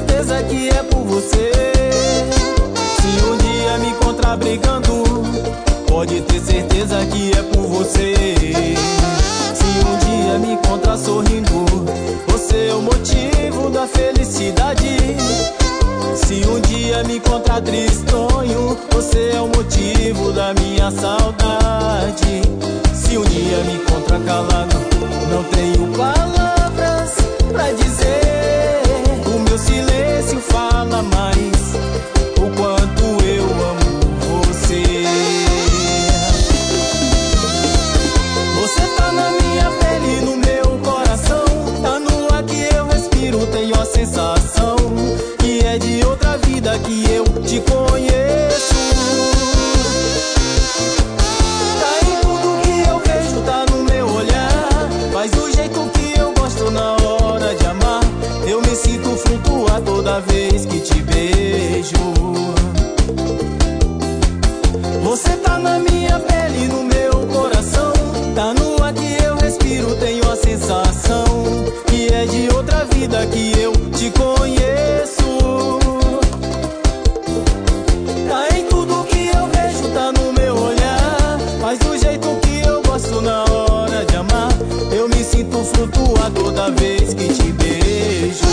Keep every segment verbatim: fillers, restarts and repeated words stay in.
certeza que é por você. Se um dia me encontrar brigando, pode ter certeza que é por você. Se um dia me encontrar sorrindo, você é o motivo da felicidade. Se um dia me encontrar tristonho, você é o motivo da minha saudade. Se um dia me encontrar calado, não tenho palavras pra dizer. O meu silêncio fala mais o quanto eu amo você. Você tá na minha pele, no meu coração, tá no ar que eu respiro, tenho a sensação que é de outra vida que eu te conheço. Tá em tudo que eu vejo, tá no meu olhar, faz do jeito que eu gosto na hora de amar. Eu me sinto flutuar toda vez que te beijo. Você tá na minha pele, no meu coração, tá no ar que eu respiro, tenho a sensação que é de outra vida que eu te conheço. Tá em tudo que eu vejo, tá no meu olhar, faz do jeito que eu gosto na hora de amar. Eu me sinto flutuar toda vez que te beijo.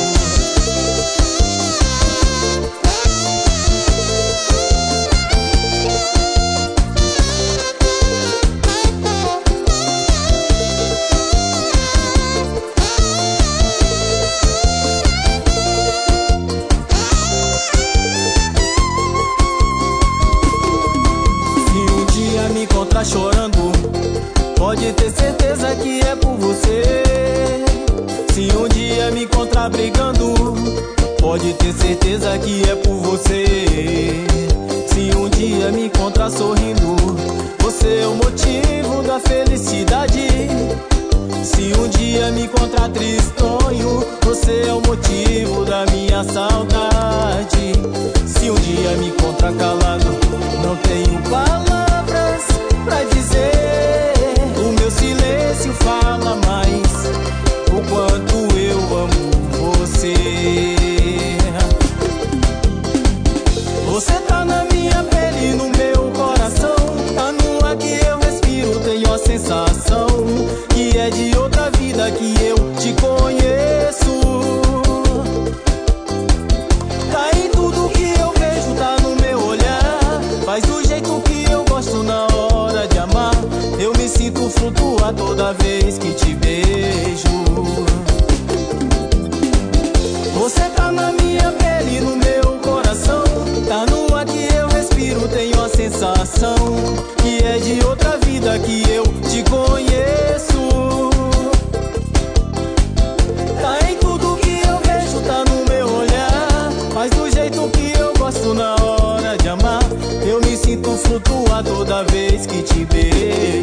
Encontrar chorando, pode ter certeza que é por você. Se um dia me encontrar brigando, pode ter certeza que é por você. Se um dia me encontrar sorrindo, você é o motivo da felicidade. Se um dia me encontrar tristonho, você é o motivo da minha saudade. Se um dia me encontrar calado, não tenho palavras pra dizer. O meu silêncio fala mais o quanto eu amo você. Você tá na minha pele, no meu coração, tá no ar que eu respiro, tenho a sensação que é de outra vida que eu te conheço. Tá em tudo que eu vejo, tá no meu olhar, faz do jeito que eu gosto na hora de amar. Eu me sinto flutuar toda vez que te beijo. Você tá na minha pele, no meu coração, tá no ar que eu respiro, tenho a sensação que é de outra vida que eu te conheço. Tá em tudo que eu vejo, tá no meu olhar, faz do jeito que eu gosto na hora de amar. Eu me sinto flutuar toda vez que te beijo.